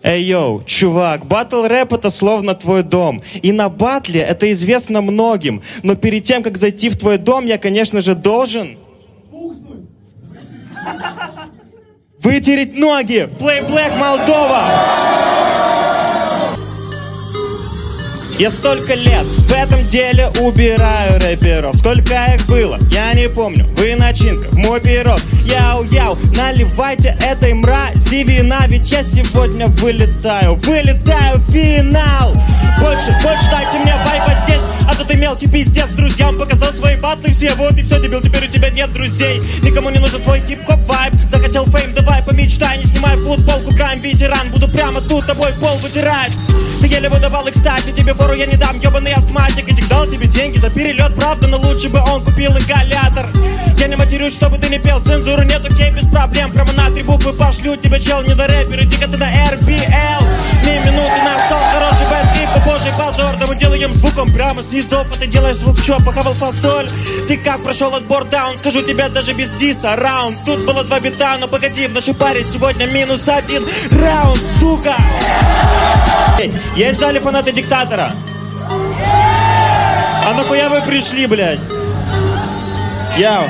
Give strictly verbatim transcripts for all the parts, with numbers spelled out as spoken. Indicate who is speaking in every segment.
Speaker 1: Эй, йоу, чувак, батл рэп это словно твой дом. И на батле это известно многим. Но перед тем, как зайти в твой дом, я, конечно же, должен... вытереть ноги! Play Black Молдова! Я столько лет в этом деле убираю рэперов. Сколько их было, я не помню. Вы начинка, мой пирог. Яу-яу, наливайте этой мрази вина. Ведь я сегодня вылетаю, вылетаю в финал. Больше, больше дайте мне вайба здесь. А то ты мелкий пиздец, друзьям показал свои батлы все. Вот и все, дебил, теперь у тебя нет друзей. Никому не нужен твой хип-хоп вайб. Захотел фейм, давай помечтай. Не снимай футболку, крайм ветеран. Буду прямо тут тобой пол вытирать. Ты еле выдавал, и кстати, тебе фору я не дам, ебаный астматик. Этих дал тебе деньги за перелет, правда, но лучше бы он купил ингалятор. Я не матерюсь, чтобы ты не пел, цензуру нет, окей, без проблем. Прямо на три буквы пошлю тебя, чел, не до рэпера, иди-ка ты на эр би эл. Ни минуты на сон, хороший бэт-трип, божий позор. Да мы делаем звуком прямо с низов, а ты делаешь звук, чё, похавал фасоль? Ты как прошел отбор даун, скажу тебе даже без диса, раунд. Тут было два бита, но погоди, в нашей паре сегодня минус один раунд, сука. Есть в зале фанаты диктатора? А нахуя вы пришли, блядь? Яу.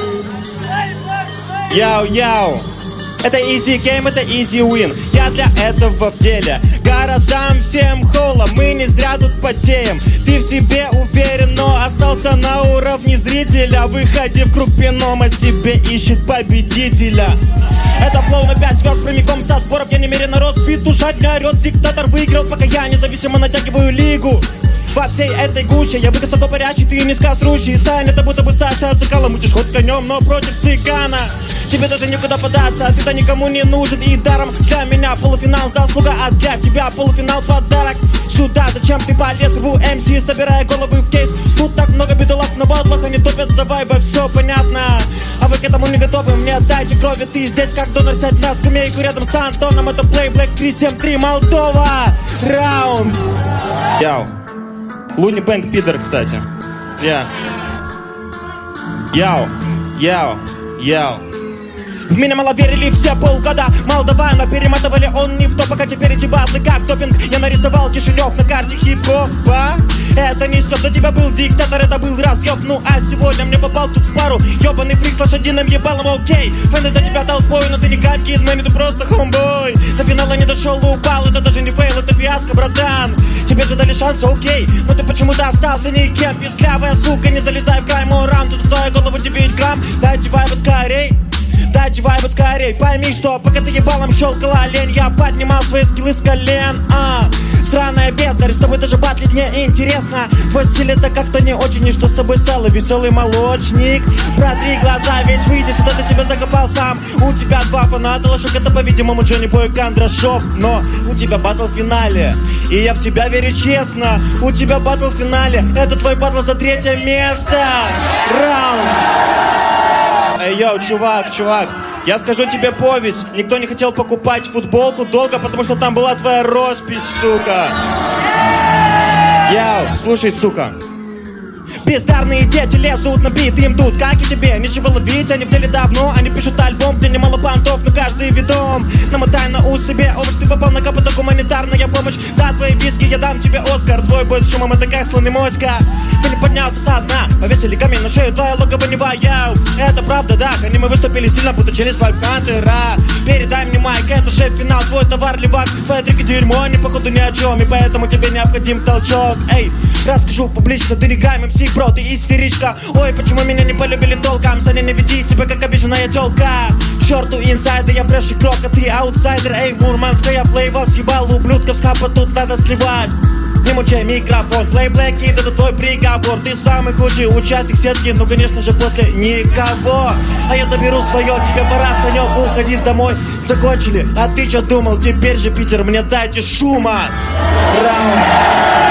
Speaker 1: Яу-яу. Это easy game, это easy win. Я для этого в деле. Городам всем холо, мы не зря тут потеем. Ты в себе уверен, но остался на уровне зрителя. Выходи в круг, пенома себе ищет победителя. Это флоу на пять звезд прямиком со сборов. Я немерено рос, петушать не орет. Диктатор выиграл, пока я независимо натягиваю лигу. Во всей этой гуще я высоко парящий, ты низкострущий. Сайн, это будто бы Саша Цикало. Мутишь хоть конем, но против цыгана. Тебе даже никуда податься, ты-то никому не нужен. И даром для меня полуфинал заслуга, а для тебя полуфинал подарок. Сюда зачем ты полез, рву эм си, собирая головы в кейс. Тут так много бедолаг на батлах, они топят за вайба, все понятно. А вы к этому не готовы, мне дайте крови. Ты здесь как донор, сядь на скамейку рядом с Антоном. Это Play Black три семь три Молдова. Раунд. Яу. Луни Бэнк пидор, кстати. Я. Яу. Яу. Яу. В меня мало верили все полгода. Молдавана перематывали, он не в то. Пока теперь эти батлы как допинг. Я нарисовал Кишинев на карте хип-хопа. Это не стёб, до тебя был диктатор, это был разъёб. Ну а сегодня мне попал тут в пару ёбаный фрик с лошадиным ебалом, окей. Фэны за тебя толпой, но ты не как Кидмэн, ты просто хомбой. До финала не дошел, упал, это даже не фейл, это фиаско, братан. Тебе же дали шанс, окей, но ты почему-то остался никем. Писклявая сука, не залезай в край, мой раунд. Тут в твою голову девять грамм, дайте вайбы скорей. Дайте вайбы скорей, пойми, что пока ты ебалом щелкала лень, я поднимал свои скиллы с колен, а странная бездарь, с тобой даже батлить не интересно. Твой стиль это как-то не очень, и что с тобой стало, веселый молочник? Протри глаза, ведь выйди сюда, ты себя закопал сам. У тебя два фаната, лошок это, по-видимому, Джонни Бой Кондрашов. Но у тебя батл в финале, и я в тебя верю честно. У тебя батл в финале, это твой батл за третье место. Раунд. Эй, йоу, чувак, чувак, я скажу тебе повесть. Никто не хотел покупать футболку долго, потому что там была твоя роспись, сука. Йоу, слушай, сука. Бездарные дети лезут на бит, им тут, как и тебе, нечего ловить. Они в деле давно, они пишут альбом, где немало понтов, но каждый видом. Намотай на ус себе овощ, ты попал на капоток, гуманитарная помощь. За твои виски я дам тебе Оскар. Твой бой с шумом это как слон и моська. Ты не поднялся со дна, повесили камень на шею, твоя логово не ваяу. Это правда, да, они мы выступили сильно, будто через вайп-хантера. Передай мне майк, это же финал, твой товар левак. Твоя трики дерьмо, они походу ни о чем, и поэтому тебе необходим толчок. Эй, расскажу публично, ты не грайм эм си, бро, ты истеричка. Ой, почему меня не полюбили толком? Саня, не веди себя как обиженная тёлка. Чёрту инсайда, я фреш и крок, а ты аутсайдер. Эй, мурманская флейва, съебал ублюдков с хапа, тут надо сливать. Не мучай микрофон, Play Black Kid, это твой приговор. Ты самый худший участник сетки, ну конечно же после никого. А я заберу свое, тебе пора, Санек, уходить домой. Закончили, а ты чё думал? Теперь же, Питер, мне дайте шума. Раунд.